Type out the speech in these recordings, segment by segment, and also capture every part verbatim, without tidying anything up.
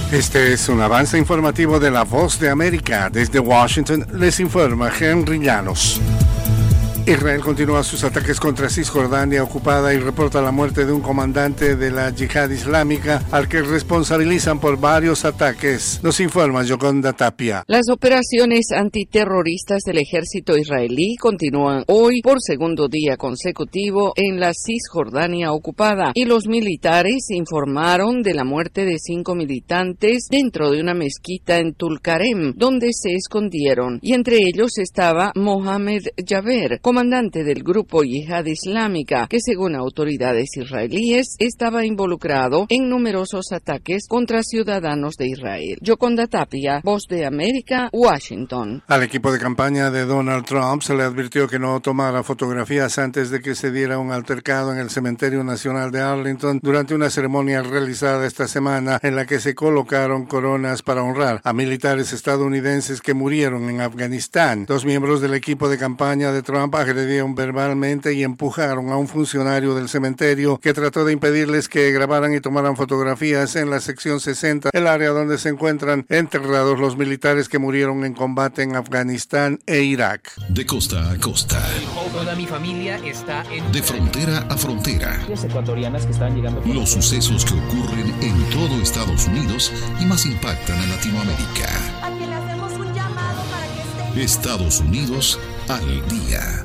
Este es un avance informativo de La Voz de América. Desde Washington les informa Henry Llanos. Israel continúa sus ataques contra Cisjordania ocupada y reporta la muerte de un comandante de la Yihad Islámica al que responsabilizan por varios ataques. Nos informa Yoconda Tapia. Las operaciones antiterroristas del ejército israelí continúan hoy por segundo día consecutivo en la Cisjordania ocupada y los militares informaron de la muerte de cinco militantes dentro de una mezquita en Tulkarem, donde se escondieron, y entre ellos estaba Mohamed Jaber, comandante del grupo Yihad Islámica, que según autoridades israelíes estaba involucrado en numerosos ataques contra ciudadanos de Israel. Yoconda Tapia, Voz de América, Washington. Al equipo de campaña de Donald Trump se le advirtió que no tomara fotografías antes de que se diera un altercado en el Cementerio Nacional de Arlington durante una ceremonia realizada esta semana en la que se colocaron coronas para honrar a militares estadounidenses que murieron en Afganistán. Dos miembros del equipo de campaña de Trump agredieron verbalmente y empujaron a un funcionario del cementerio que trató de impedirles que grabaran y tomaran fotografías en la sección sesenta, el área donde se encuentran enterrados los militares que murieron en combate en Afganistán e Irak. De costa a costa. Toda mi familia está en... De frontera a frontera. Ecuatorianas que están llegando... Los sucesos que ocurren en todo Estados Unidos y más impactan a Latinoamérica. A quien le hacemos un llamado para que esté... Estados Unidos al día.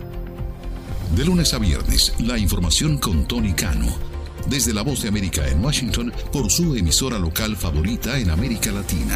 De lunes a viernes, la información con Tony Cano. Desde La Voz de América en Washington, por su emisora local favorita en América Latina.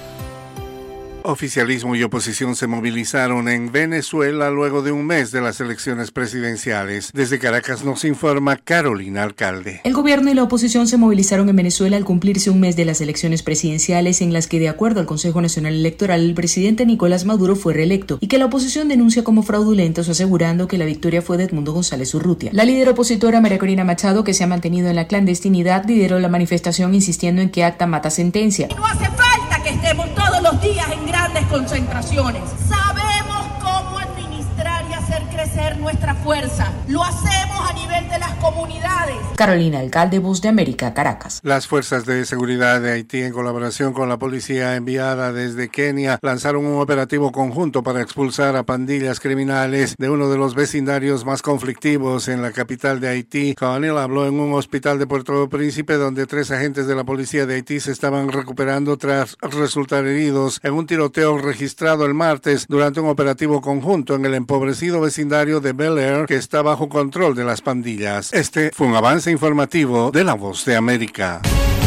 Oficialismo y oposición se movilizaron en Venezuela luego de un mes de las elecciones presidenciales. Desde Caracas nos informa Carolina Alcalde. El gobierno y la oposición se movilizaron en Venezuela al cumplirse un mes de las elecciones presidenciales en las que, de acuerdo al Consejo Nacional Electoral, el presidente Nicolás Maduro fue reelecto y que la oposición denuncia como fraudulentos, asegurando que la victoria fue de Edmundo González Urrutia. La líder opositora María Corina Machado, que se ha mantenido en la clandestinidad, lideró la manifestación insistiendo en que acta mata sentencia. No hace falta que estemos todos los días en grandes concentraciones. Sabemos cómo administrar y hacer crecer nuestra fuerza. Lo hacemos a nivel de las comunidades. Carolina Alcalde, Voz de América, Caracas. Las fuerzas de seguridad de Haití, en colaboración con la policía enviada desde Kenia, lanzaron un operativo conjunto para expulsar a pandillas criminales de uno de los vecindarios más conflictivos en la capital de Haití. Cabanel habló en un hospital de Puerto Príncipe, donde tres agentes de la policía de Haití se estaban recuperando tras resultar heridos en un tiroteo registrado el martes durante un operativo conjunto en el empobrecido vecindario de Bel Air, que está bajo control de las pandillas. Este fue un avance informativo de La Voz de América.